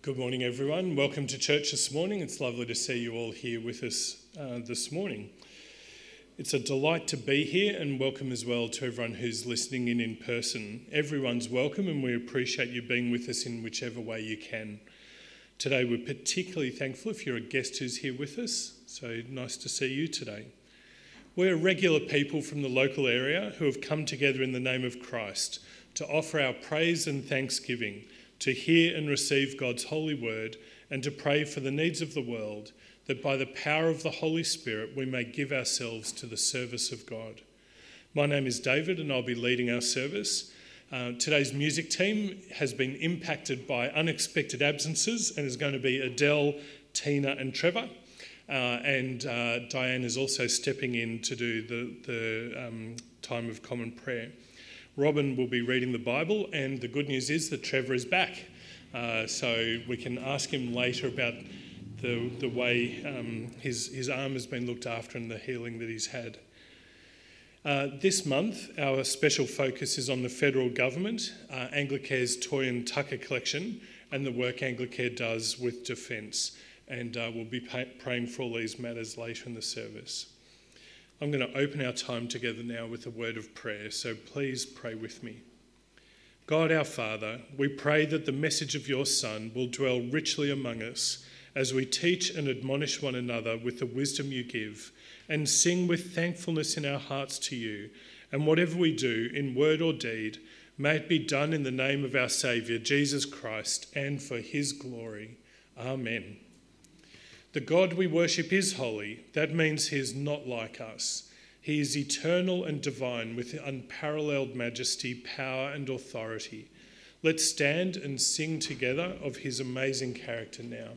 Good morning, everyone. Welcome to church this morning. It's lovely to see you all here with us this morning. It's a delight to be here, and welcome as well to everyone who's listening in person. Everyone's welcome, and we appreciate you being with us in whichever way you can. Today, we're particularly thankful if you're a guest who's here with us, so nice to see you today. We're regular people from the local area who have come together in the name of Christ to offer our praise and thanksgiving, to hear and receive God's holy word, and to pray for the needs of the world, that by the power of the Holy Spirit we may give ourselves to the service of God. My name is David, and I'll be leading our service. Today's music team has been impacted by unexpected absences and is going to be Adele, Tina and Trevor. And Diane is also stepping in to do the time of common prayer. Robin will be reading the Bible, and the good news is that Trevor is back. So we can ask him later about the way his arm has been looked after and the healing that he's had. This month, our special focus is on the federal government, Anglicare's Toy and Tucker collection, and the work Anglicare does with defence. And we'll be praying for all these matters later in the service. I'm going to open our time together now with a word of prayer, so please pray with me. God our Father, we pray that the message of your Son will dwell richly among us as we teach and admonish one another with the wisdom you give, and sing with thankfulness in our hearts to you. And whatever we do, in word or deed, may it be done in the name of our Saviour, Jesus Christ, and for his glory. Amen. The God we worship is holy. That means he is not like us. He is eternal and divine with unparalleled majesty, power and authority. Let's stand and sing together of his amazing character now.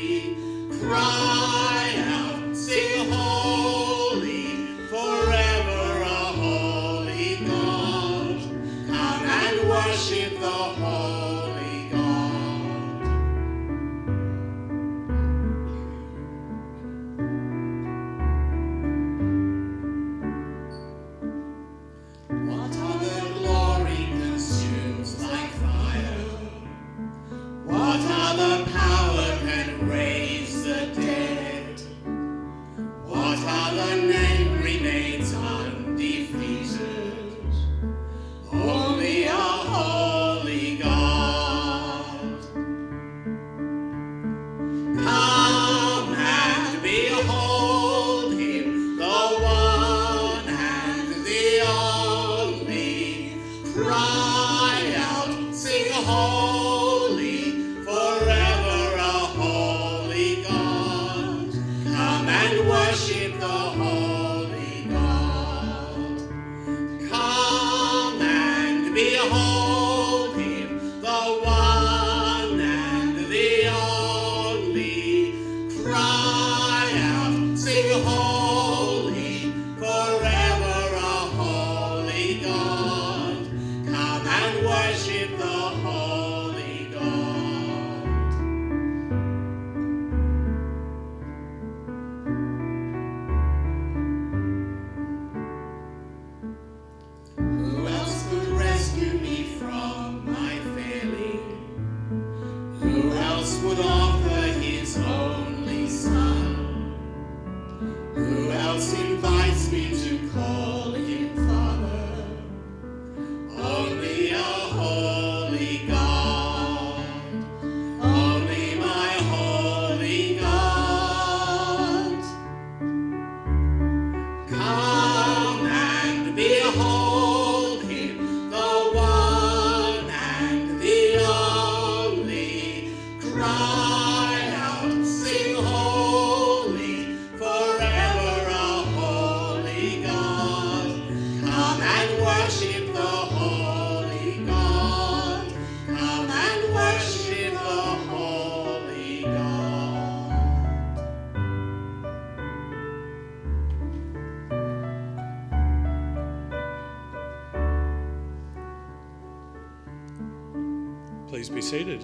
Forever. Please be seated.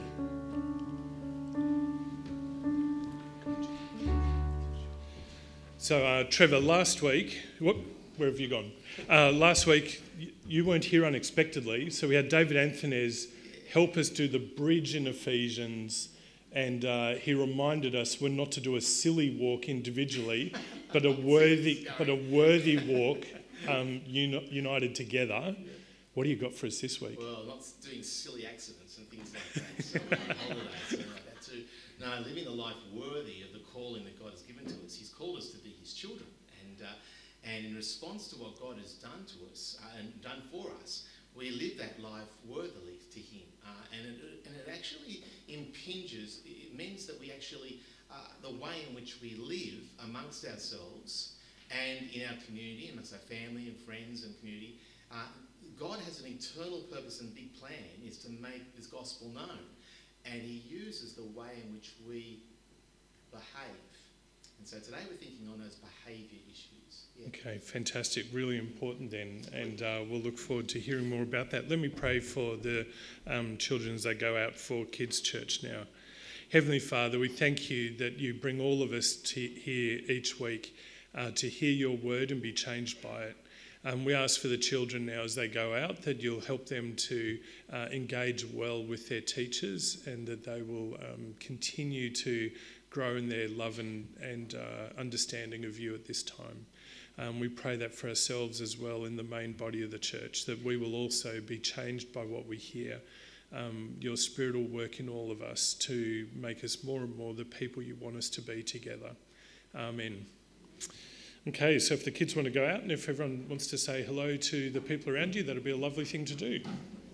So, Trevor, last week, where have you gone? Last week, you weren't here unexpectedly, so we had David Anthonez help us do the bridge in Ephesians, and he reminded us we're not to do a silly walk individually, but a worthy walk united together. What do you got for us this week? Well, not doing silly accidents and things like that, so holidays and like that too. No, living a life worthy of the calling that God has given to us. He's called us to be His children, and in response to what God has done to us and done for us, we live that life worthily to Him, and it actually impinges. It means that we actually the way in which we live amongst ourselves and in our community, amongst our family and friends and community. God has an eternal purpose and big plan is to make this gospel known, and He uses the way in which we behave. And so today we're thinking on those behaviour issues. Yeah. Okay, fantastic. Really important then, and we'll look forward to hearing more about that. Let me pray for the children as they go out for Kids Church now. Heavenly Father, we thank You that You bring all of us here each week to hear Your word and be changed by it. We ask for the children now as they go out that You'll help them to engage well with their teachers, and that they will continue to grow in their love and understanding of You at this time. We pray that for ourselves as well in the main body of the church, that we will also be changed by what we hear. Your Spirit will work in all of us to make us more and more the people You want us to be together. Amen. Okay, so if the kids want to go out and if everyone wants to say hello to the people around you, that'll be a lovely thing to do.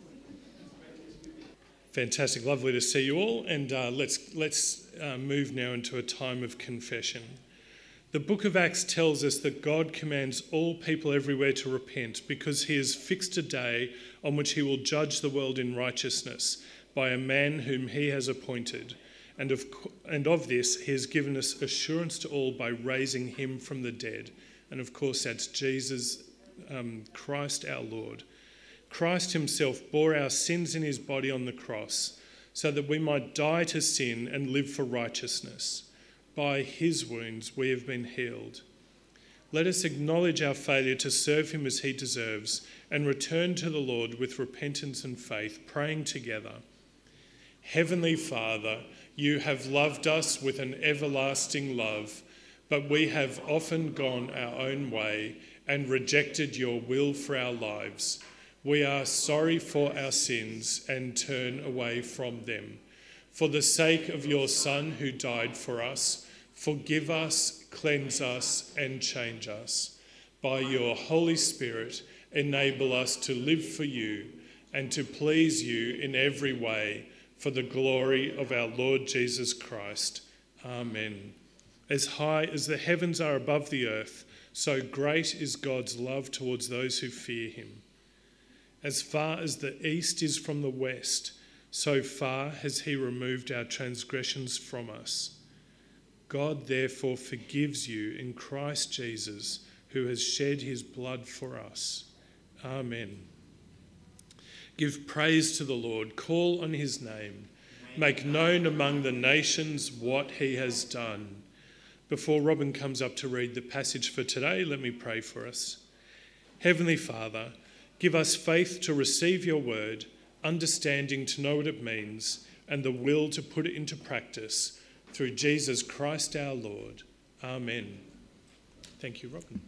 Fantastic, lovely to see you all, and let's move now into a time of confession. The book of Acts tells us that God commands all people everywhere to repent because He has fixed a day on which He will judge the world in righteousness by a man whom He has appointed. And of this, He has given us assurance to all by raising Him from the dead. And of course, that's Jesus Christ our Lord. Christ Himself bore our sins in His body on the cross so that we might die to sin and live for righteousness. By His wounds we have been healed. Let us acknowledge our failure to serve Him as He deserves and return to the Lord with repentance and faith, praying together. Heavenly Father, You have loved us with an everlasting love, but we have often gone our own way and rejected Your will for our lives. We are sorry for our sins and turn away from them. For the sake of Your Son who died for us, forgive us, cleanse us, and change us. By Your Holy Spirit, enable us to live for You and to please You in every way, for the glory of our Lord Jesus Christ. Amen. As high as the heavens are above the earth, so great is God's love towards those who fear Him. As far as the east is from the west, so far has He removed our transgressions from us. God therefore forgives you in Christ Jesus, who has shed His blood for us. Amen. Give praise to the Lord, call on His name, make known among the nations what He has done. Before Robin comes up to read the passage for today, let me pray for us. Heavenly Father, give us faith to receive Your word, understanding to know what it means, and the will to put it into practice through Jesus Christ our Lord. Amen. Thank you, Robin.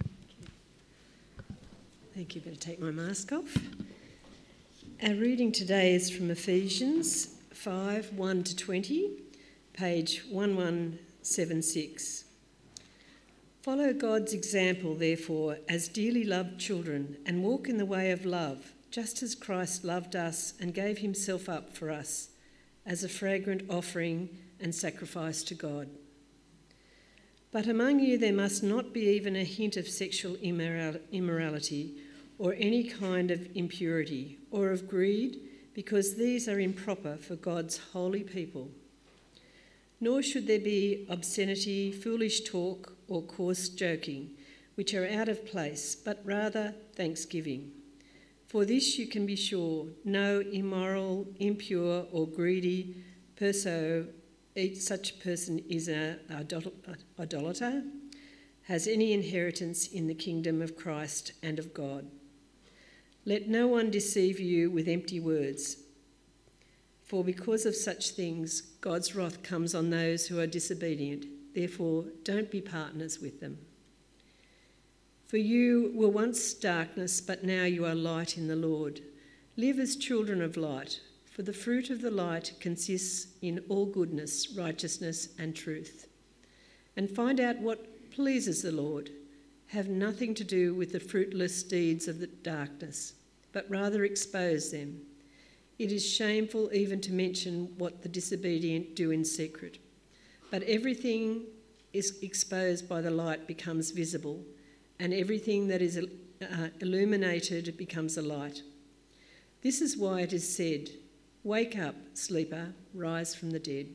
Thank you. Better take my mask off. Our reading today is from Ephesians 5, 1 to 20, page 1176. Follow God's example, therefore, as dearly loved children, and walk in the way of love, just as Christ loved us and gave Himself up for us as a fragrant offering and sacrifice to God. But among you there must not be even a hint of sexual immorality or any kind of impurity or of greed, because these are improper for God's holy people. Nor should there be obscenity, foolish talk, or coarse joking, which are out of place, but rather thanksgiving. For this you can be sure, no immoral, impure or greedy such person is an idolater, has any inheritance in the kingdom of Christ and of God. Let no one deceive you with empty words, for because of such things God's wrath comes on those who are disobedient. Therefore, don't be partners with them. For you were once darkness, but now you are light in the Lord. Live as children of light, for the fruit of the light consists in all goodness, righteousness and truth. And find out what pleases the Lord. Have nothing to do with the fruitless deeds of the darkness, but rather expose them. It is shameful even to mention what the disobedient do in secret. But everything is exposed by the light becomes visible, and everything that is illuminated becomes a light. This is why it is said, "Wake up, sleeper, rise from the dead,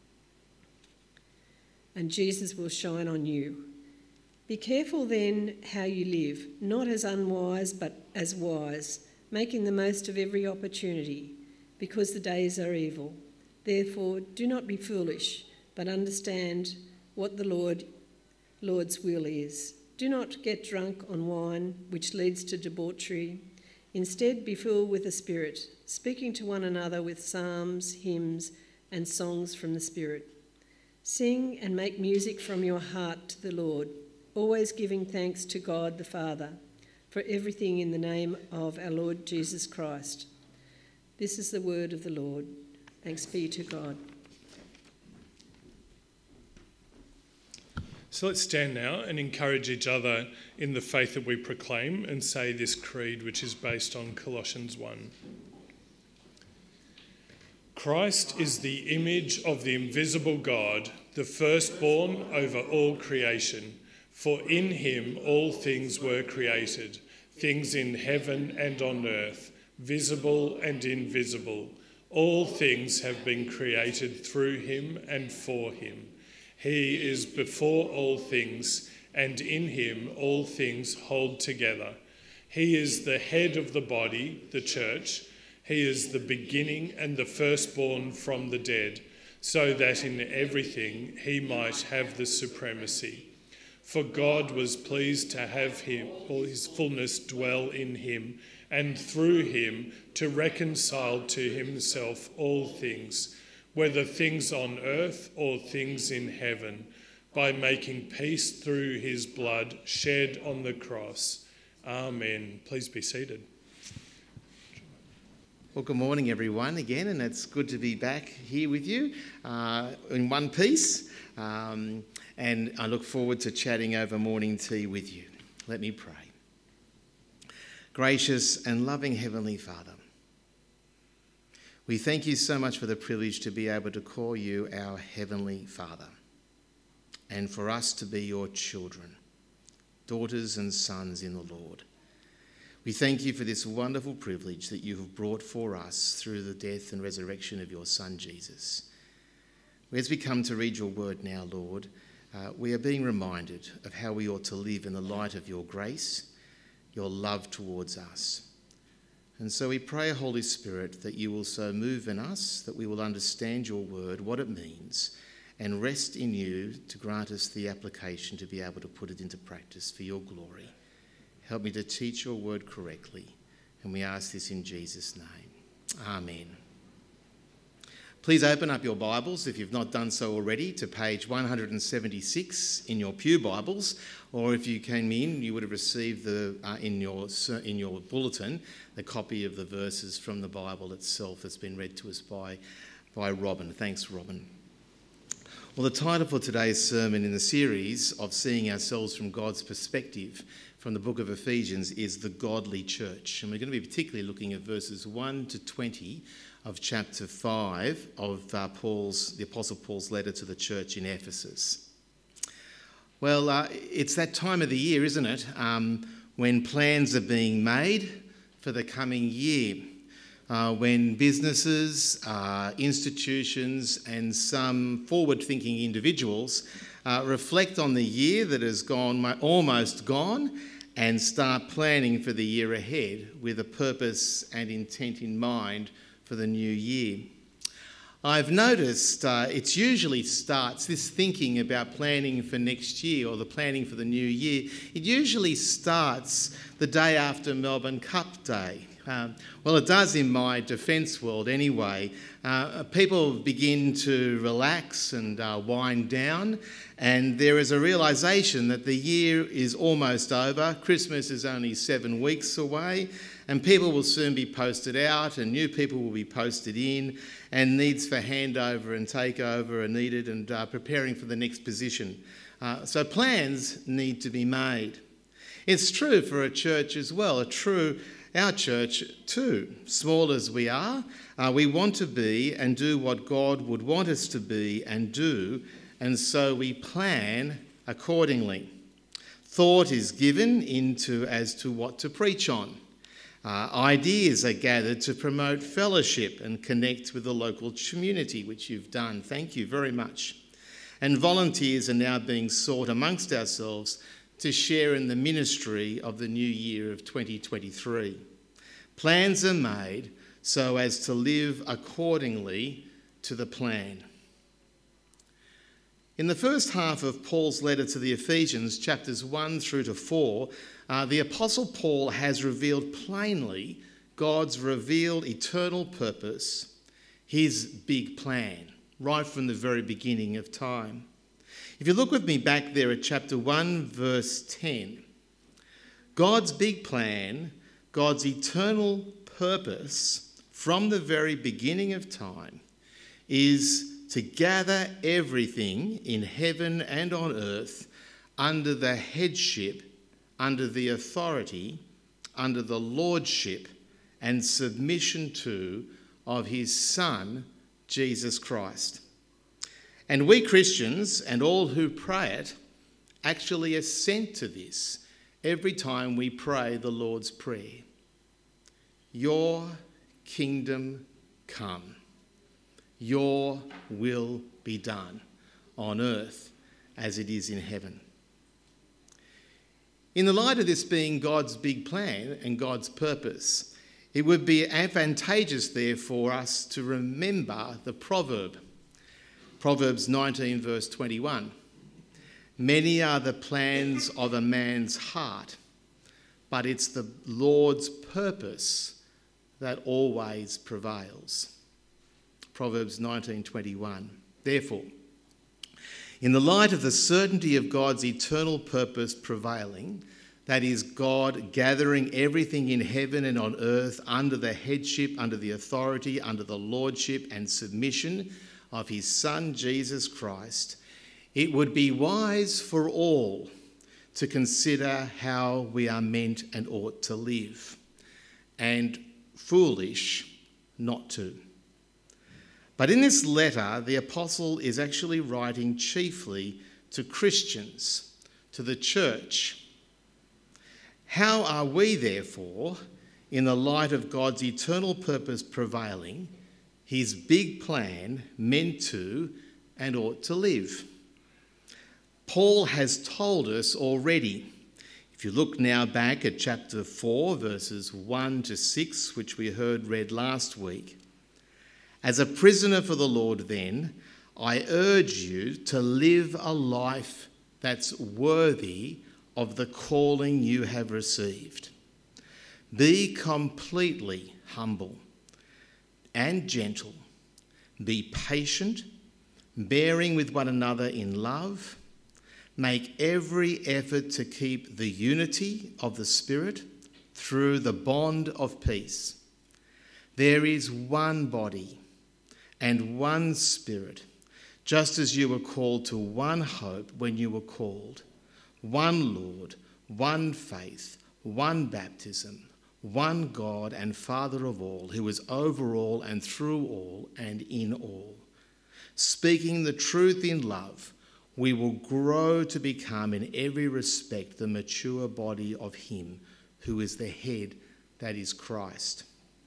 and Jesus will shine on you." Be careful then how you live, not as unwise but as wise, making the most of every opportunity, because the days are evil. Therefore, do not be foolish, but understand what the Lord's will is. Do not get drunk on wine, which leads to debauchery. Instead, be filled with the Spirit, speaking to one another with psalms, hymns, and songs from the Spirit. Sing and make music from your heart to the Lord, always giving thanks to God the Father, for everything in the name of our Lord Jesus Christ. This is the word of the Lord. Thanks be to God. So let's stand now and encourage each other in the faith that we proclaim and say this creed, which is based on Colossians 1. Christ is the image of the invisible God, the firstborn over all creation. For in him all things were created, things in heaven and on earth, visible and invisible. All things have been created through him and for him. He is before all things, and in him all things hold together. He is the head of the body, the church. He is the beginning and the firstborn from the dead, so that in everything he might have the supremacy. For God was pleased to have him, all his fullness dwell in him, and through him to reconcile to himself all things, whether things on earth or things in heaven, by making peace through his blood shed on the cross. Amen. Please be seated. Well, good morning, everyone, again, and it's good to be back here with you in one piece. And I look forward to chatting over morning tea with you. Let me pray. Gracious and loving Heavenly Father, we thank you so much for the privilege to be able to call you our Heavenly Father, and for us to be your children, daughters and sons in the Lord. We thank you for this wonderful privilege that you have brought for us through the death and resurrection of your Son, Jesus. As we come to read your word now, Lord, we are being reminded of how we ought to live in the light of your grace, your love towards us. And so we pray, Holy Spirit, that you will so move in us that we will understand your word, what it means, and rest in you to grant us the application to be able to put it into practice for your glory. Help me to teach your word correctly, and we ask this in Jesus' name. Amen. Please open up your Bibles, if you've not done so already, to page 176 in your pew Bibles, or if you came in, you would have received in your bulletin the copy of the verses from the Bible itself that's been read to us by Robin. Thanks, Robin. Well, the title for today's sermon in the series of Seeing Ourselves from God's Perspective from the book of Ephesians is The Godly Church. And we're going to be particularly looking at verses 1 to 20 of chapter 5 of the Apostle Paul's letter to the church in Ephesus. Well, it's that time of the year, isn't it, when plans are being made for the coming year, when businesses, institutions and some forward-thinking individuals reflect on the year that has almost gone, and start planning for the year ahead with a purpose and intent in mind for the new year. I've noticed it usually starts, this thinking about planning for next year or the planning for the new year, it usually starts the day after Melbourne Cup Day. Well, it does in my defence world anyway. People begin to relax and wind down, and there is a realisation that the year is almost over. Christmas is only 7 weeks away, and people will soon be posted out and new people will be posted in, and needs for handover and takeover are needed, and preparing for the next position. So plans need to be made. It's true for a church as well, our church too. Small as we are, we want to be and do what God would want us to be and do, and so we plan accordingly. Thought is given as to what to preach on. Ideas are gathered to promote fellowship and connect with the local community, which you've done. Thank you very much. And volunteers are now being sought amongst ourselves to share in the ministry of the new year of 2023. Plans are made so as to live accordingly to the plan. In the first half of Paul's letter to the Ephesians, chapters 1 through to 4, the Apostle Paul has revealed plainly God's revealed eternal purpose, his big plan, right from the very beginning of time. If you look with me back there at chapter 1, verse 10, God's big plan, God's eternal purpose from the very beginning of time is to gather everything in heaven and on earth under the headship, under the authority, under the lordship and submission to of his Son, Jesus Christ. And we Christians and all who pray it actually assent to this every time we pray the Lord's Prayer. Your kingdom come. Your will be done on earth as it is in heaven. In the light of this being God's big plan and God's purpose, it would be advantageous there for us to remember the proverb. Proverbs 19 verse 21. Many are the plans of a man's heart, but it's the Lord's purpose that always prevails. Proverbs 19:21. Therefore, in the light of the certainty of God's eternal purpose prevailing, that is God gathering everything in heaven and on earth under the headship, under the authority, under the lordship and submission of his Son, Jesus Christ, it would be wise for all to consider how we are meant and ought to live, and foolish not to. But in this letter, the apostle is actually writing chiefly to Christians, to the church. How are we, therefore, in the light of God's eternal purpose prevailing, his big plan, meant to and ought to live? Paul has told us already. If you look now back at chapter 4, verses 1 to 6, which we heard read last week. As a prisoner for the Lord, then, I urge you to live a life that's worthy of the calling you have received. Be completely humble and gentle. Be patient, bearing with one another in love. Make every effort to keep the unity of the Spirit through the bond of peace. There is one body and one Spirit, just as you were called to one hope when you were called, one Lord, one faith, one baptism, one God and Father of all, who is over all and through all and in all. Speaking the truth in love, we will grow to become in every respect the mature body of him who is the head, that is Christ.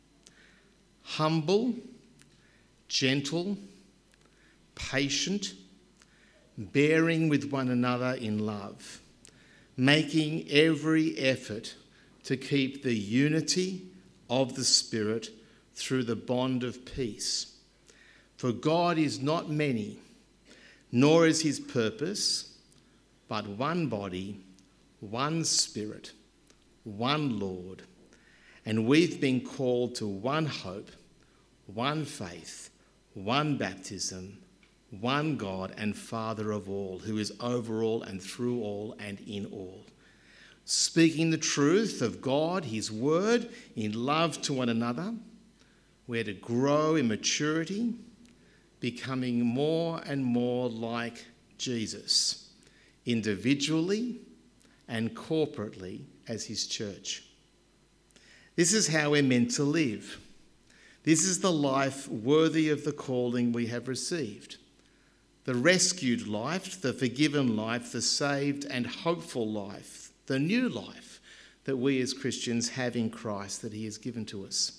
Humble, gentle, patient, bearing with one another in love. making every effort to keep the unity of the Spirit through the bond of peace. For God is not many, nor is his purpose, but one body, one Spirit, one Lord. And we've been called to one hope, one faith, one baptism, one God and Father of all, who is over all and through all and in all. Speaking the truth of God, his word, in love to one another, we're to grow in maturity, becoming more and more like Jesus, individually and corporately as his church. This is how we're meant to live. This is the life worthy of the calling we have received. The rescued life, the forgiven life, the saved and hopeful life, the new life that we as Christians have in Christ that he has given to us.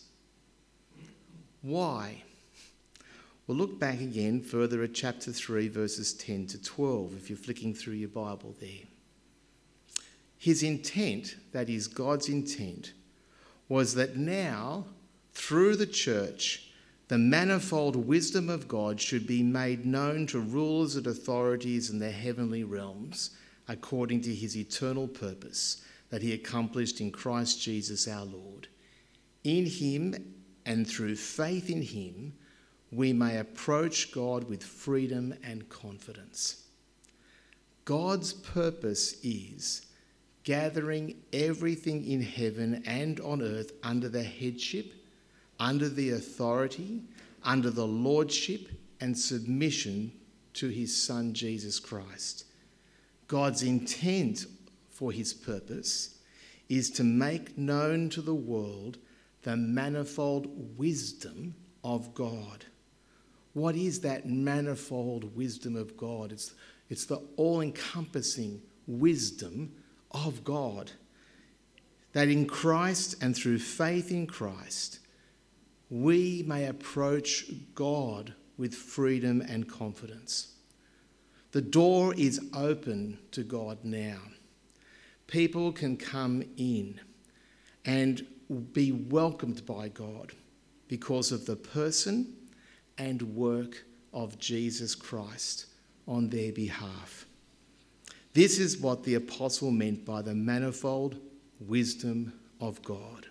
Why? Well, look back again further at chapter 3, verses 10 to 12, if you're flicking through your Bible there. His intent, that is God's intent, was that now, through the church, the manifold wisdom of God should be made known to rulers and authorities in the heavenly realms, according to his eternal purpose that he accomplished in Christ Jesus our Lord. In him and through faith in him, we may approach God with freedom and confidence. God's purpose is gathering everything in heaven and on earth under the headship, under the authority, under the lordship and submission to his Son, Jesus Christ. God's intent for his purpose is to make known to the world the manifold wisdom of God. What is that manifold wisdom of God? It's the all-encompassing wisdom of God, that in Christ and through faith in Christ, we may approach God with freedom and confidence. The door is open to God now. People can come in and be welcomed by God because of the person and work of Jesus Christ on their behalf. This is what the apostle meant by the manifold wisdom of God.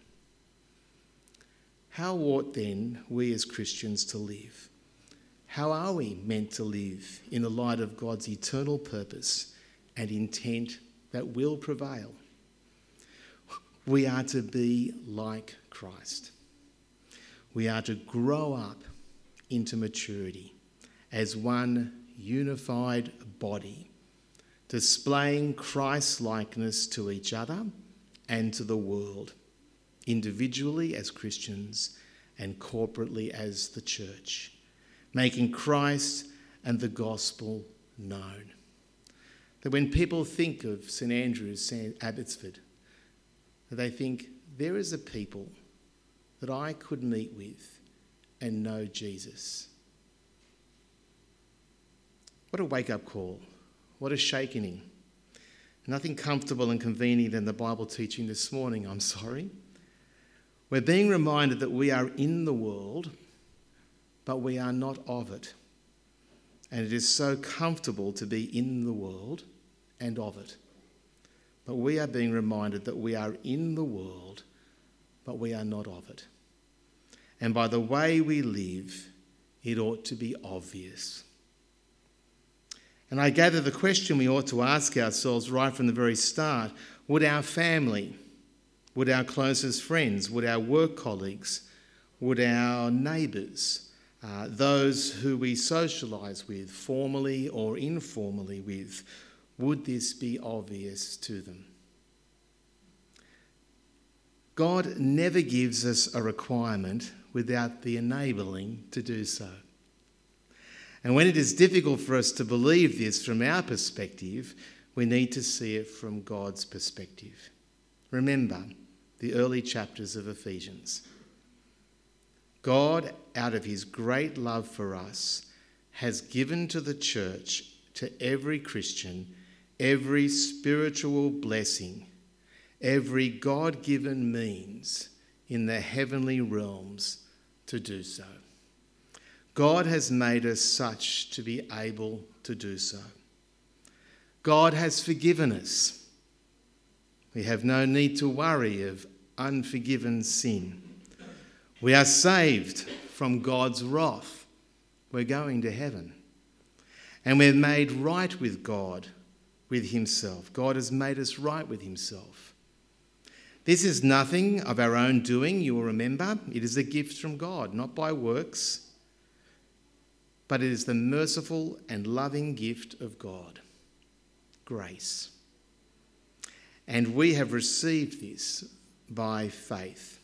How ought then we as Christians to live? How are we meant to live in the light of God's eternal purpose and intent that will prevail? We are to be like Christ. We are to grow up into maturity as one unified body, displaying Christ's likeness to each other and to the world, individually as Christians and corporately as the church, making Christ and the gospel known. That when people think of St Andrews, Abbotsford, that they think, there is a people that I could meet with and know Jesus. What a wake-up call. What a shakening. Nothing comfortable and convenient in the Bible teaching this morning, I'm sorry. We're being reminded that we are in the world, but we are not of it. And it is so comfortable to be in the world and of it. But we are being reminded that we are in the world, but we are not of it. And by the way we live, it ought to be obvious. And I gather the question we ought to ask ourselves right from the very start, would our family, would our closest friends, would our work colleagues, would our neighbours, those who we socialise with, formally or informally with, would this be obvious to them? God never gives us a requirement without the enabling to do so. And when it is difficult for us to believe this from our perspective, we need to see it from God's perspective. Remember the early chapters of Ephesians. God, out of his great love for us, has given to the church, to every Christian, every spiritual blessing, every God-given means in the heavenly realms to do so. God has made us such to be able to do so. God has forgiven us. We have no need to worry of unforgiven sin. We are saved from God's wrath. We're going to heaven. And we're made right with God, with himself. God has made us right with himself. This is nothing of our own doing, you will remember. It is a gift from God, not by works, but it is the merciful and loving gift of God. Grace. And we have received this by faith.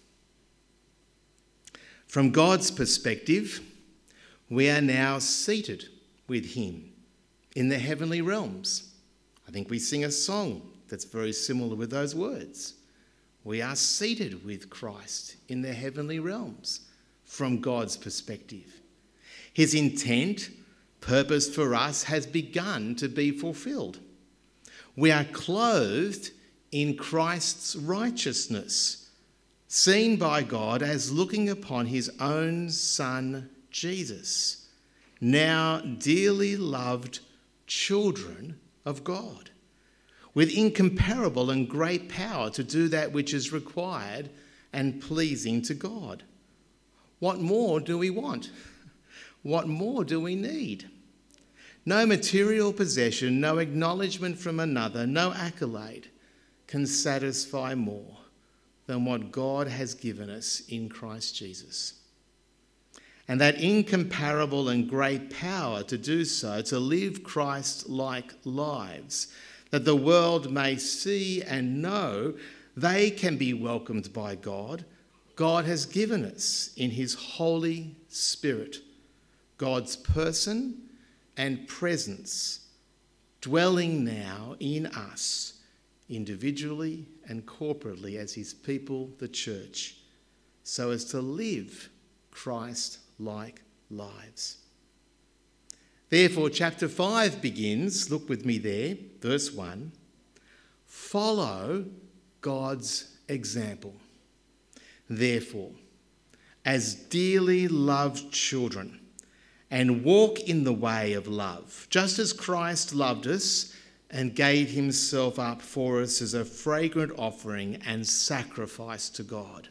From God's perspective, we are now seated with him in the heavenly realms. I think we sing a song that's very similar with those words. We are seated with Christ in the heavenly realms from God's perspective. His intent, purpose for us, has begun to be fulfilled. We are clothed in Christ's righteousness, seen by God as looking upon his own Son, Jesus, now dearly loved children of God, with incomparable and great power to do that which is required and pleasing to God. What more do we want? What more do we need? No material possession, no acknowledgement from another, no accolade can satisfy more than what God has given us in Christ Jesus. And that incomparable and great power to do so, to live Christ-like lives, that the world may see and know they can be welcomed by God, God has given us in his Holy Spirit, God's person and presence, dwelling now in us, individually and corporately as his people, the church, so as to live Christ-like lives. Therefore, chapter 5 begins, look with me there, verse 1, follow God's example. Therefore, as dearly loved children, and walk in the way of love, just as Christ loved us and gave himself up for us as a fragrant offering and sacrifice to God.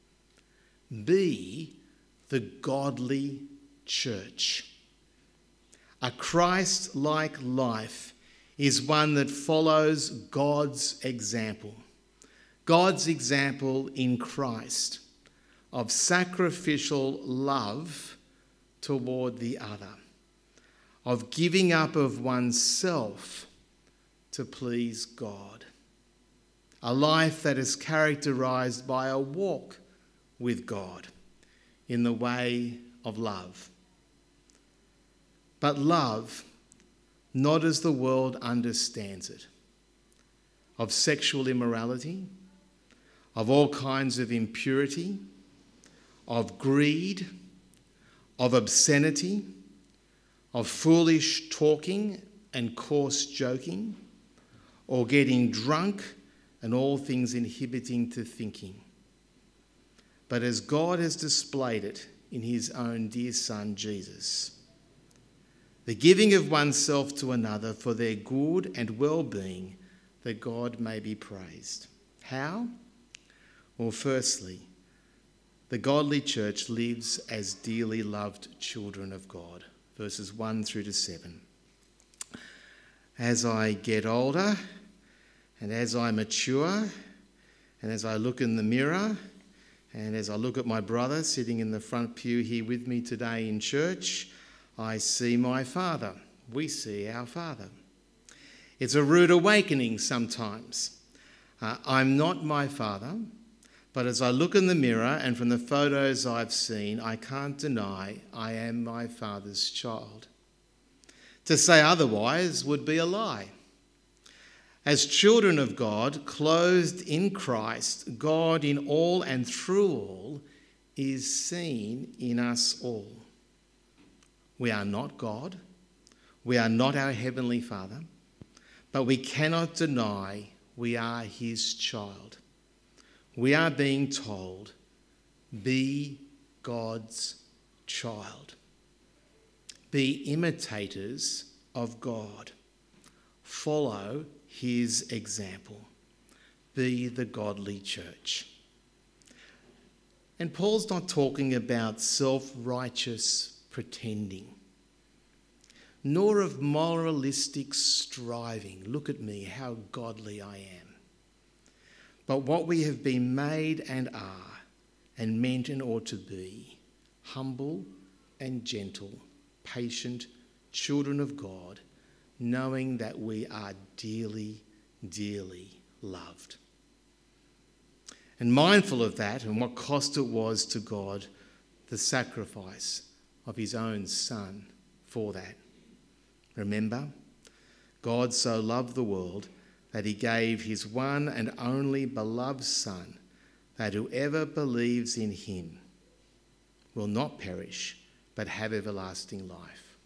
Be the godly church. A Christ-like life is one that follows God's example in Christ of sacrificial love toward the other, of giving up of oneself to please God. A life that is characterised by a walk with God in the way of love. But love, not as the world understands it, of sexual immorality, of all kinds of impurity, of greed, of obscenity, of foolish talking and coarse joking, or getting drunk and all things inhibiting to thinking. But as God has displayed it in his own dear Son, Jesus, the giving of oneself to another for their good and well-being, that God may be praised. How? Well, firstly, the godly church lives as dearly loved children of God, verses 1 through to 7. As I get older and as I mature and as I look in the mirror and as I look at my brother sitting in the front pew here with me today in church, I see my father. We see our father. It's a rude awakening sometimes. I'm not my father, but as I look in the mirror and from the photos I've seen, I can't deny I am my father's child. To say otherwise would be a lie. As children of God, clothed in Christ, God in all and through all is seen in us all. We are not God. We are not our Heavenly Father. but we cannot deny we are his child. We are being told, be God's child. Be imitators of God. Follow his example. Be the godly church. And Paul's not talking about self-righteous pretending, nor of moralistic striving. Look at me, how godly I am. But what we have been made and are, and meant and ought to be, humble and gentle, patient, children of God, knowing that we are dearly, dearly loved. And mindful of that and what cost it was to God, the sacrifice of his own Son for that. Remember, God so loved the world that he gave his one and only beloved Son, that whoever believes in him will not perish, but have everlasting life.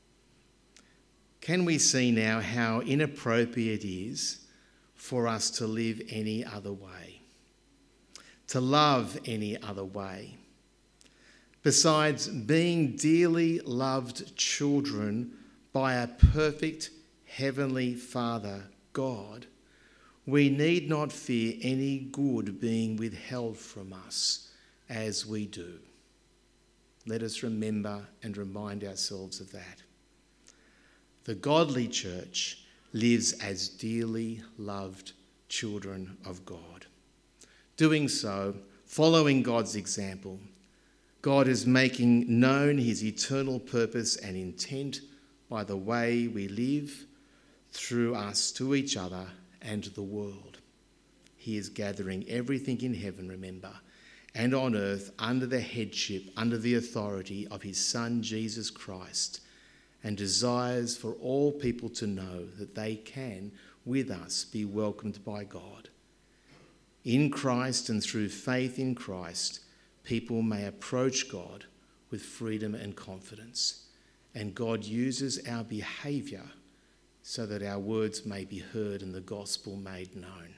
Can we see now how inappropriate it is for us to live any other way, to love any other way? Besides being dearly loved children by a perfect heavenly Father, God, we need not fear any good being withheld from us as we do. Let us remember and remind ourselves of that. The godly church lives as dearly loved children of God. Doing so, following God's example, God is making known his eternal purpose and intent by the way we live through us to each other and the world. He is gathering everything in heaven, remember, and on earth under the headship, under the authority of his Son, Jesus Christ, and desires for all people to know that they can, with us, be welcomed by God. In Christ and through faith in Christ, people may approach God with freedom and confidence, and God uses our behaviour so that our words may be heard and the gospel made known.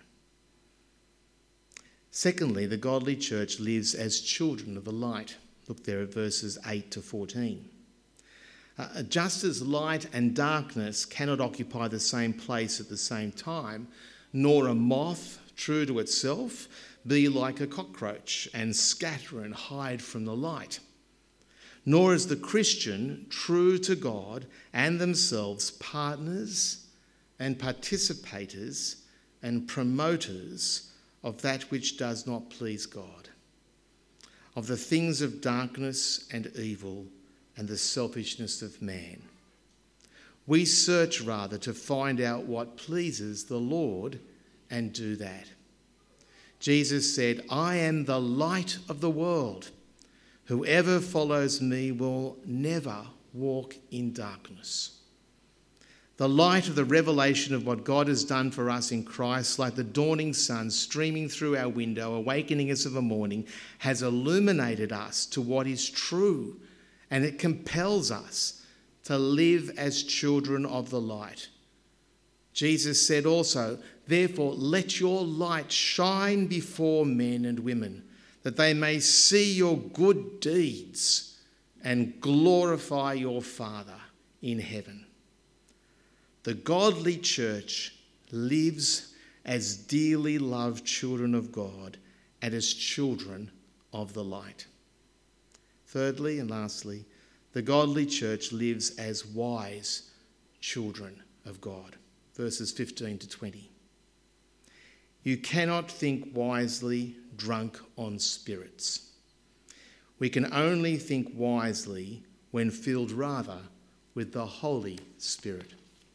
Secondly, the godly church lives as children of the light. Look there at verses 8 to 14. Just as light and darkness cannot occupy the same place at the same time, nor a moth, true to itself, be like a cockroach and scatter and hide from the light. Nor is the Christian true to God and themselves partners and participators and promoters of that which does not please God, of the things of darkness and evil and the selfishness of man. We search rather to find out what pleases the Lord and do that. Jesus said, I am the light of the world. Whoever follows me will never walk in darkness. The light of the revelation of what God has done for us in Christ, like the dawning sun streaming through our window, awakening us of the morning, has illuminated us to what is true, and it compels us to live as children of the light. Jesus said also, therefore, let your light shine before men and women, that they may see your good deeds and glorify your Father in heaven. The godly church lives as dearly loved children of God and as children of the light. Thirdly and lastly, the godly church lives as wise children of God. Verses 15 to 20. You cannot think wisely drunk on spirits. We can only think wisely when filled rather with the Holy Spirit.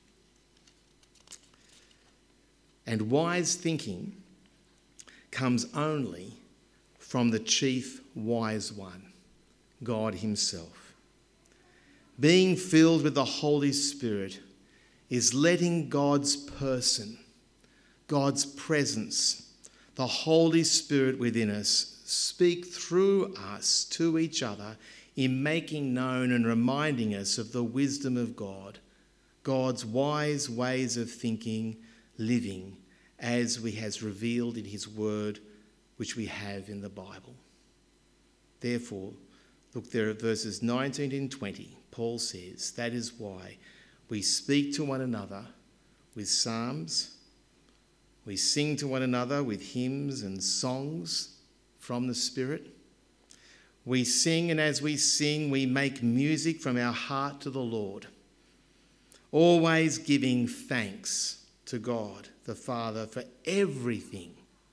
And wise thinking comes only from the chief wise one, God himself. Being filled with the Holy Spirit is letting God's person, God's presence, the Holy Spirit within us, speak through us to each other in making known and reminding us of the wisdom of God, God's wise ways of thinking, living, as he has revealed in his word, which we have in the Bible. Therefore, look there at verses 19 and 20. Paul says, that is why we speak to one another with psalms, we sing to one another with hymns and songs from the Spirit. We sing, and as we sing, we make music from our heart to the Lord, always giving thanks to God the Father for everything,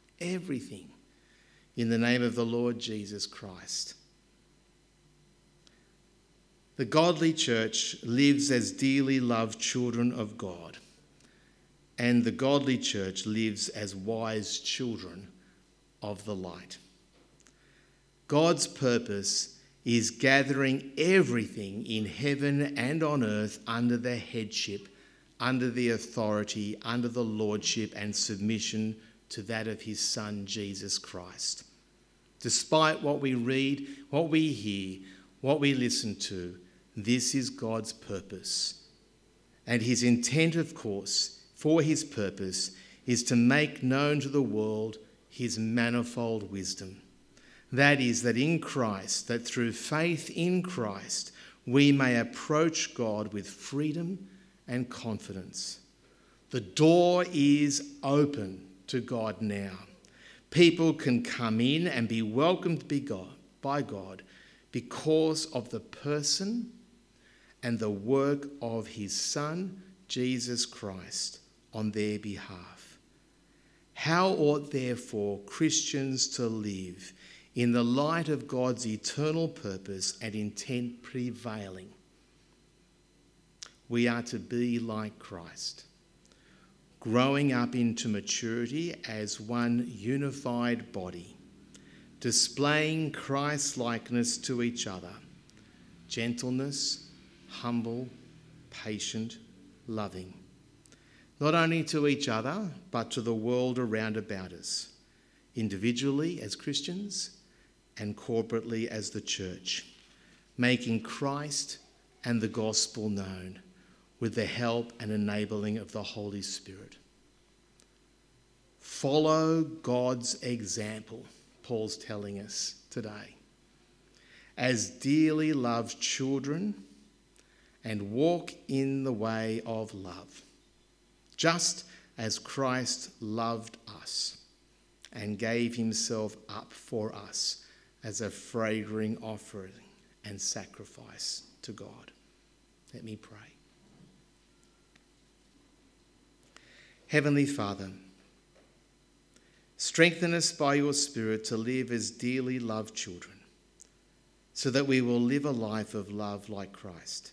in the name of the Lord Jesus Christ. The godly church lives as dearly loved children of God, and the godly church lives as wise children of the light. God's purpose is gathering everything in heaven and on earth under the headship, under the authority, under the lordship and submission to that of his Son, Jesus Christ. Despite what we read, what we hear, what we listen to, this is God's purpose. And his intent, of course, for his purpose is to make known to the world his manifold wisdom. That is, that in Christ, that through faith in Christ, we may approach God with freedom and confidence. The door is open to God now. People can come in and be welcomed by God because of the person and the work of his Son, Jesus Christ, on their behalf. How ought therefore Christians to live in the light of God's eternal purpose and intent prevailing? We are to be like Christ, growing up into maturity as one unified body, displaying Christ-likeness to each other, gentleness, humble, patient, loving, not only to each other, but to the world around about us, individually as Christians and corporately as the church, making Christ and the gospel known with the help and enabling of the Holy Spirit. Follow God's example, Paul's telling us today, as dearly loved children, and walk in the way of love, just as Christ loved us and gave himself up for us as a fragrant offering and sacrifice to God. Let me pray. Heavenly Father, strengthen us by your Spirit to live as dearly loved children, so that we will live a life of love like Christ.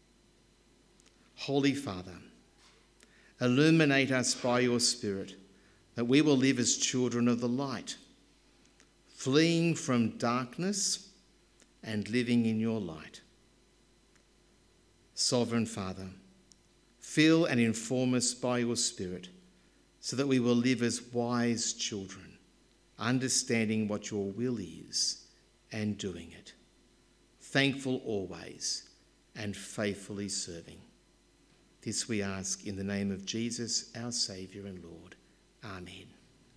Holy Father, illuminate us by your Spirit, that we will live as children of the light, fleeing from darkness and living in your light. Sovereign Father, fill and inform us by your Spirit, so that we will live as wise children, understanding what your will is and doing it, thankful always and faithfully serving. This we ask in the name of Jesus, our Saviour and Lord. Amen.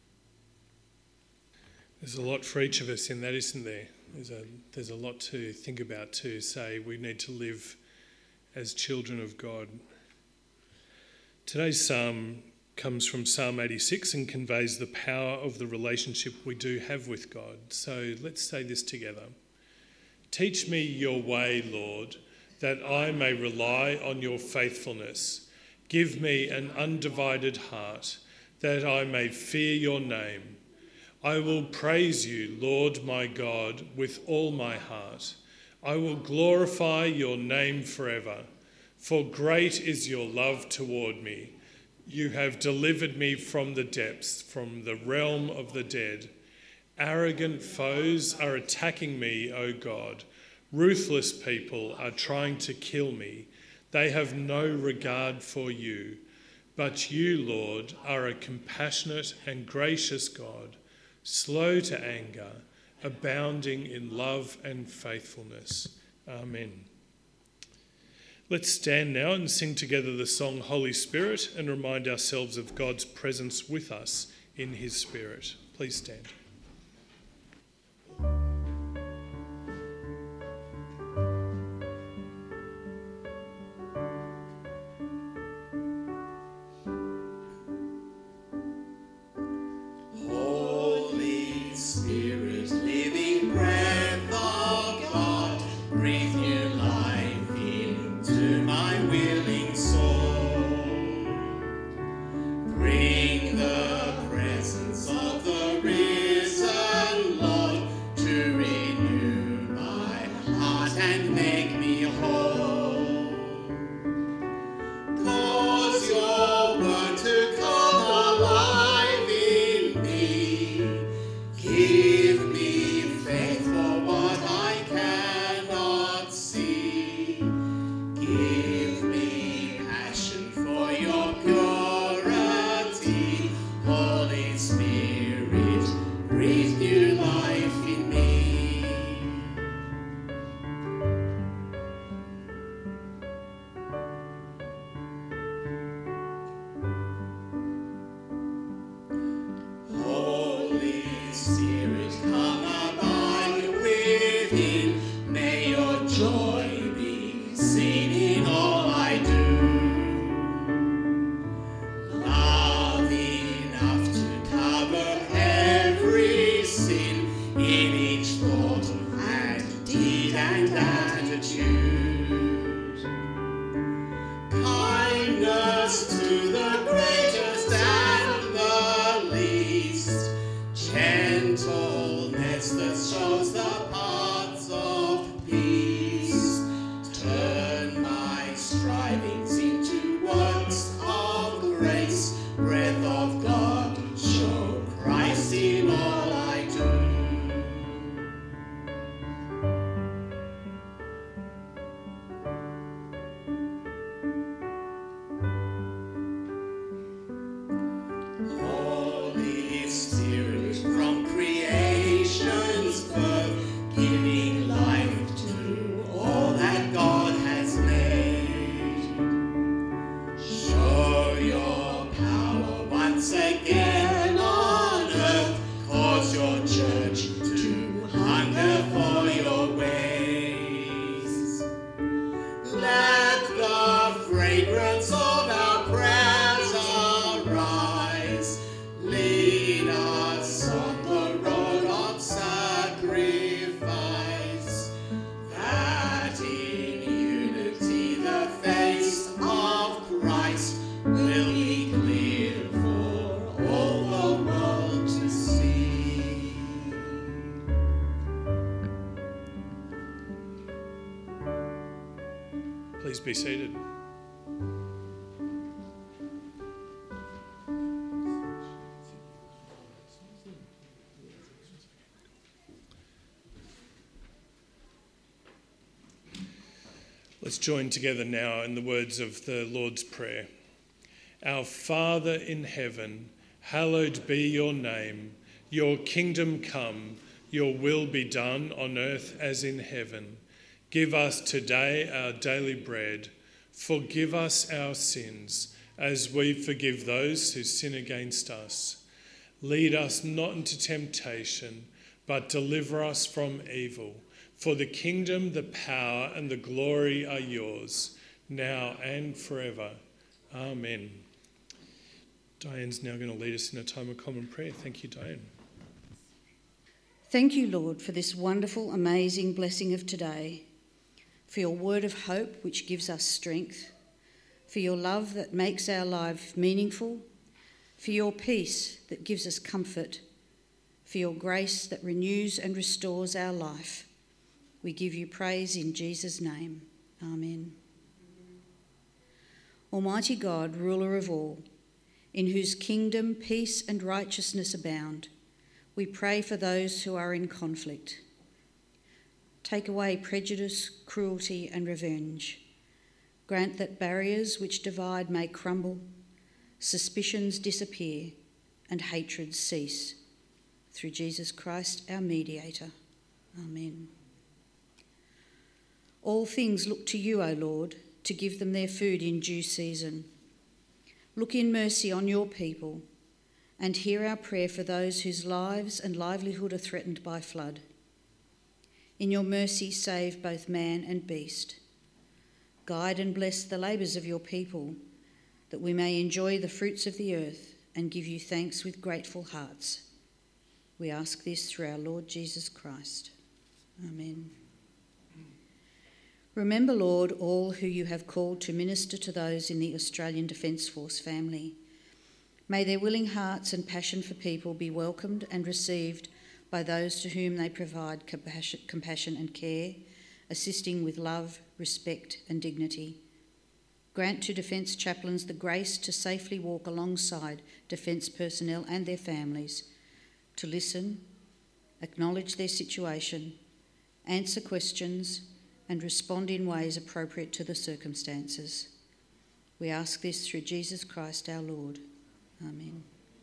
There's a lot for each of us in that, isn't there? There's a lot to think about, to say we need to live as children of God. Today's psalm comes from Psalm 86 and conveys the power of the relationship we do have with God. So let's say this together. Teach me your way, Lord, that I may rely on your faithfulness. Give me an undivided heart, that I may fear your name. I will praise you, Lord my God, with all my heart. I will glorify your name forever, for great is your love toward me. You have delivered me from the depths, from the realm of the dead. Arrogant foes are attacking me, O God. Ruthless people are trying to kill me. They have no regard for you. But you, Lord, are a compassionate and gracious God, slow to anger, abounding in love and faithfulness. Amen. Let's stand now and sing together the song Holy Spirit and remind ourselves of God's presence with us in his Spirit. Please stand. Holy Spirit, living breath of God, breathe new life into my willing soul. Bring the presence of the risen Lord to renew my heart and make me whole. Cause your word to come alive in me. Give me faith for what I cannot see. Give me passion for your purity. Holy Spirit, breathe new life in me. Holy Spirit, come abide within. May your joy be seen in all I do. Love enough to cover every sin in each thought and deed and attitude. Kindness to the greatest and the least. Gentleness that shows the paths of peace. Turn my strivings into works of grace. Breath of God, show Christ in all I do. Holy Spirit, from creation's birth, giving life to all that God has made. Show your power once again on earth. Cause your church to hunger for your ways. Let the fragrance of our prayers arise. Lead us on the road of sacrifice, that in unity the face of Christ will be clear for all the world to see. Please be seated. Let's join together now in the words of the Lord's Prayer. Our Father in heaven, hallowed be your name. Your kingdom come, your will be done on earth as in heaven. Give us today our daily bread. Forgive us our sins, as we forgive those who sin against us. Lead us not into temptation, but deliver us from evil. For the kingdom, the power, and the glory are yours, now and forever. Amen. Diane's now going to lead us in a time of common prayer. Thank you, Diane. Thank you, Lord, for this wonderful, amazing blessing of today, for your word of hope which gives us strength, for your love that makes our life meaningful, for your peace that gives us comfort, for your grace that renews and restores our life. We give you praise in Jesus' name. Amen. Almighty God, ruler of all, in whose kingdom peace and righteousness abound, we pray for those who are in conflict. Take away prejudice, cruelty, and revenge. Grant that barriers which divide may crumble, suspicions disappear, and hatreds cease. Through Jesus Christ, our mediator. Amen. All things look to you, O Lord, to give them their food in due season. Look in mercy on your people and hear our prayer for those whose lives and livelihood are threatened by flood. In your mercy, save both man and beast. Guide and bless the labours of your people, that we may enjoy the fruits of the earth and give you thanks with grateful hearts. We ask this through our Lord Jesus Christ. Amen. Remember, Lord, all who you have called to minister to those in the Australian Defence Force family. May their willing hearts and passion for people be welcomed and received by those to whom they provide compassion and care, assisting with love, respect and dignity. Grant to Defence chaplains the grace to safely walk alongside Defence personnel and their families, to listen, acknowledge their situation, answer questions and respond in ways appropriate to the circumstances. We ask this through Jesus Christ our Lord. Amen.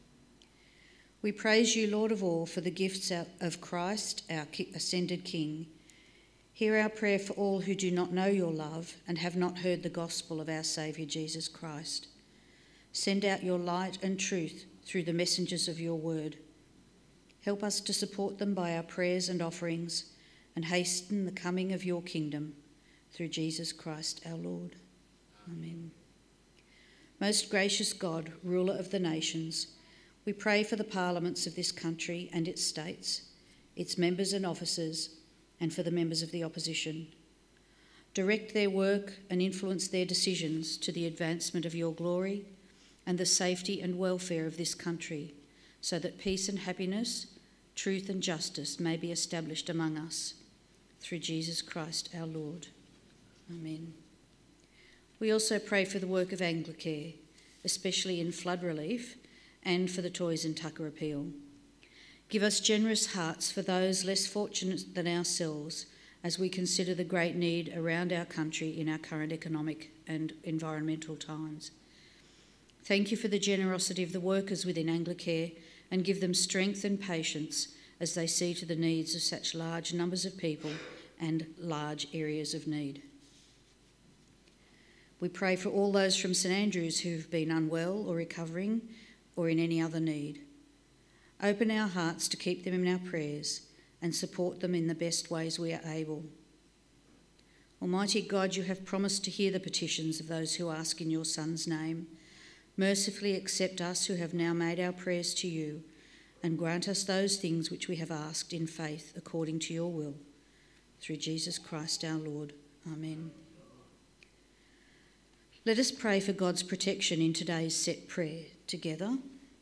We praise you, Lord of all, for the gifts of Christ, our ascended King. Hear our prayer for all who do not know your love and have not heard the gospel of our Saviour Jesus Christ. Send out your light and truth through the messengers of your word. Help us to support them by our prayers and offerings and hasten the coming of your kingdom through Jesus Christ our Lord. Amen. Most gracious God, ruler of the nations, we pray for the parliaments of this country and its states, its members and officers, and for the members of the opposition. Direct their work and influence their decisions to the advancement of your glory and the safety and welfare of this country, so that peace and happiness, truth and justice may be established among us. Through Jesus Christ our Lord. Amen. We also pray for the work of Anglicare, especially in flood relief, and for the Toys and Tucker appeal. Give us generous hearts for those less fortunate than ourselves as we consider the great need around our country in our current economic and environmental times. Thank you for the generosity of the workers within Anglicare and give them strength and patience as they see to the needs of such large numbers of people and large areas of need. We pray for all those from St Andrews who have been unwell or recovering or in any other need. Open our hearts to keep them in our prayers and support them in the best ways we are able. Almighty God, you have promised to hear the petitions of those who ask in your Son's name. Mercifully accept us who have now made our prayers to you and grant us those things which we have asked in faith according to your will. Through Jesus Christ our Lord. Amen. Let us pray for God's protection in today's set prayer together.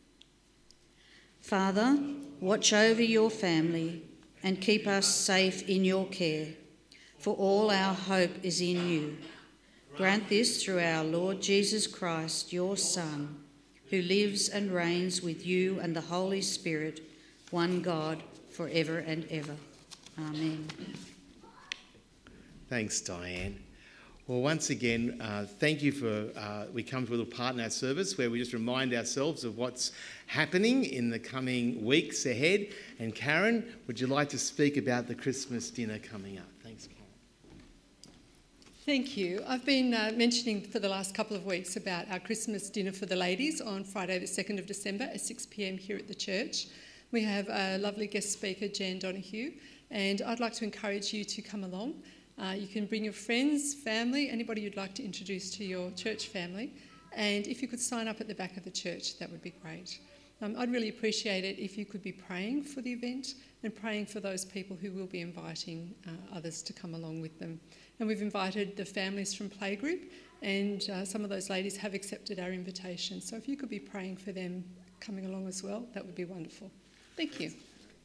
Father, watch over your family and keep us safe in your care, for all our hope is in you. Grant this through our Lord Jesus Christ, your Son, who lives and reigns with you and the Holy Spirit, one God, forever and ever. Amen. Thanks, Diane. Well, once again, thank you for, we come to a little part in our service where we just remind ourselves of what's happening in the coming weeks ahead. And Karen, would you like to speak about the Christmas dinner coming up? Thanks, Karen. Thank you. I've been mentioning for the last couple of weeks about our Christmas dinner for the ladies on Friday the 2nd of December at 6 p.m. here at the church. We have a lovely guest speaker, Jan Donoghue, and I'd like to encourage you to come along. You can bring your friends, family, anybody you'd like to introduce to your church family. And if you could sign up at the back of the church, that would be great. I'd really appreciate it if you could be praying for the event and praying for those people who will be inviting others to come along with them. And we've invited the families from Playgroup, and some of those ladies have accepted our invitation. So if you could be praying for them coming along as well, that would be wonderful. Thank you.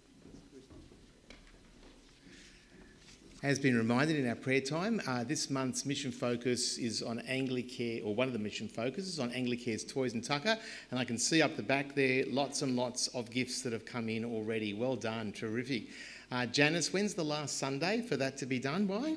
As been reminded in our prayer time, this month's mission focus is on Anglicare, or one of the mission focuses on Anglicare's Toys and Tucker. And I can see up the back there lots and lots of gifts that have come in already. Well done, terrific. Janice, when's the last Sunday for that to be done by?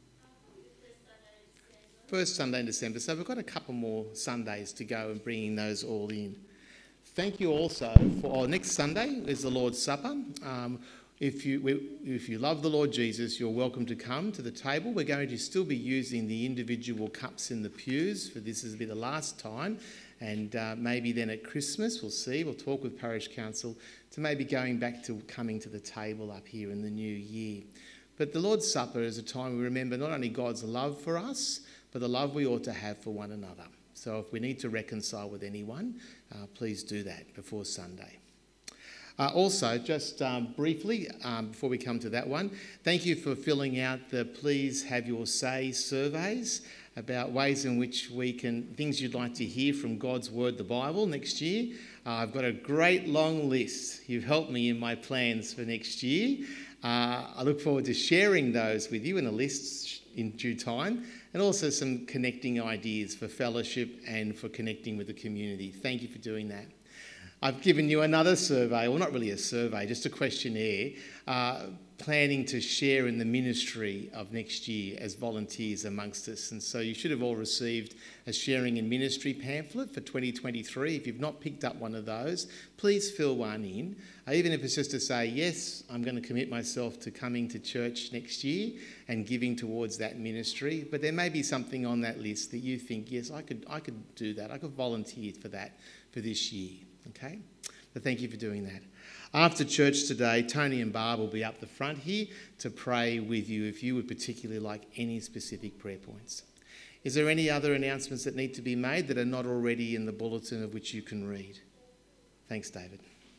First Sunday in December. So we've got a couple more Sundays to go and bringing those all in. Thank you also for next Sunday is the Lord's Supper. If you love the Lord Jesus, you're welcome to come to the table. We're going to still be using the individual cups in the pews, for this will be the last time. And maybe then at Christmas, we'll see, we'll talk with Parish Council to maybe going back to coming to the table up here in the new year. But the Lord's Supper is a time we remember not only God's love for us, but the love we ought to have for one another. So if we need to reconcile with anyone, please do that before Sunday. Also, just briefly, before we come to that one, thank you for filling out the Please Have Your Say surveys about ways in which things you'd like to hear from God's Word, the Bible, next year. I've got a great long list. You've helped me in my plans for next year. I look forward to sharing those with you in a list in due time, and also some connecting ideas for fellowship and for connecting with the community. Thank you for doing that. I've given you another survey, well, not really a survey, just a questionnaire, planning to share in the ministry of next year as volunteers amongst us. And so you should have all received a sharing in ministry pamphlet for 2023. If you've not picked up one of those, please fill one in, even if it's just to say, yes, I'm going to commit myself to coming to church next year and giving towards that ministry. But there may be something on that list that you think, yes, I could do that. I could volunteer for that for this year. Okay? But thank you for doing that. After church today, Tony and Barb will be up the front here to pray with you if you would particularly like any specific prayer points. Is there any other announcements that need to be made that are not already in the bulletin of which you can read? Thanks, David.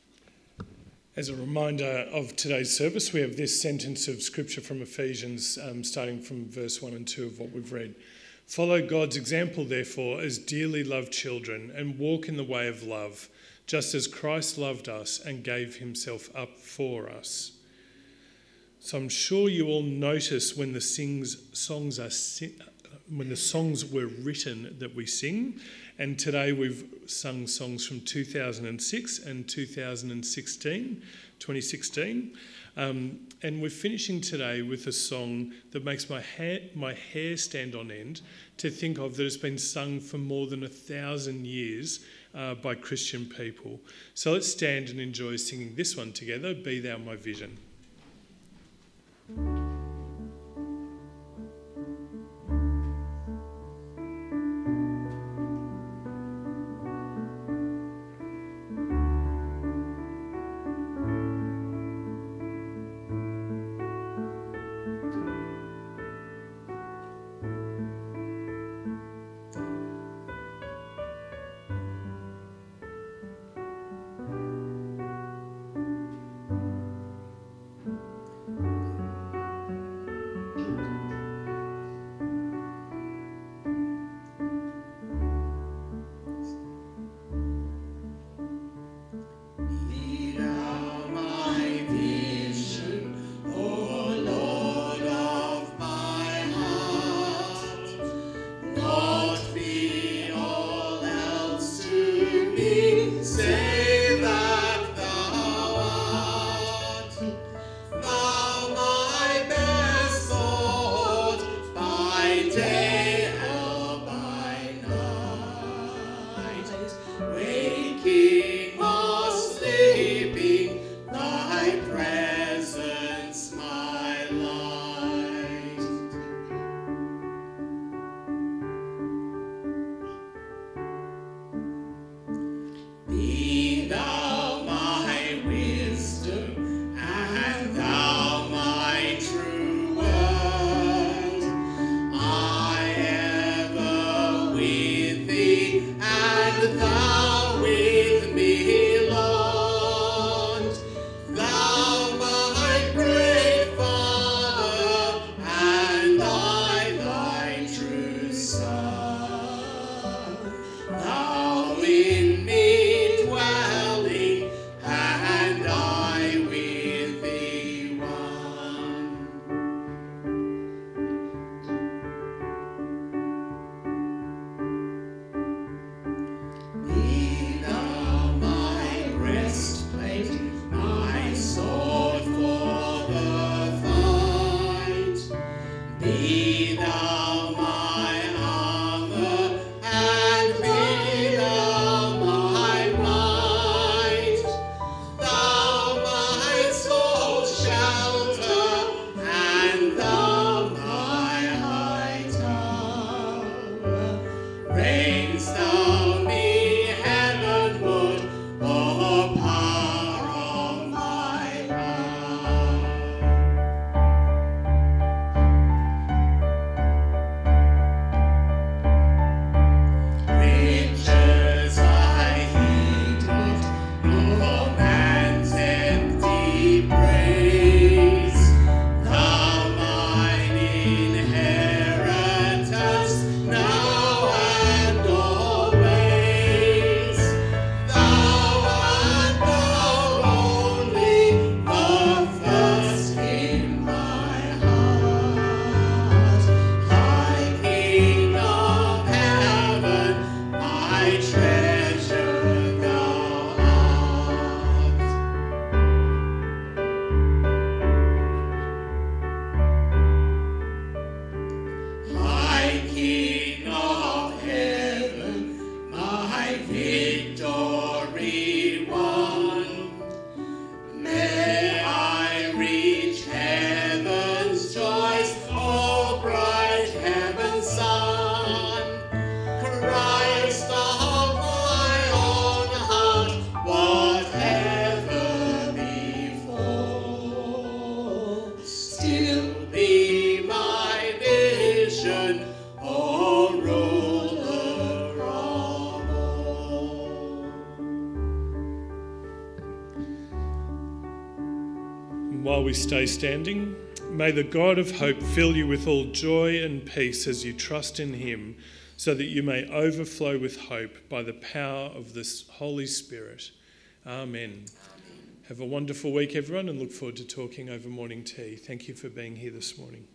As a reminder of today's service, we have this sentence of scripture from Ephesians, starting from verse 1 and 2 of what we've read. Follow God's example, therefore, as dearly loved children, and walk in the way of love, just as Christ loved us and gave himself up for us. So I'm sure you all notice when the songs were written that we sing, and today we've sung songs from 2006 and 2016. And we're finishing today with a song that makes my hair stand on end to think of, that has been sung for more than 1,000 years by Christian people. So let's stand and enjoy singing this one together, Be Thou My Vision. while we stay standing, may the God of hope fill you with all joy and peace as you trust in him, so that you may overflow with hope by the power of this Holy Spirit. Amen. Have a wonderful week, everyone, and look forward to talking over morning tea. Thank you for being here this morning.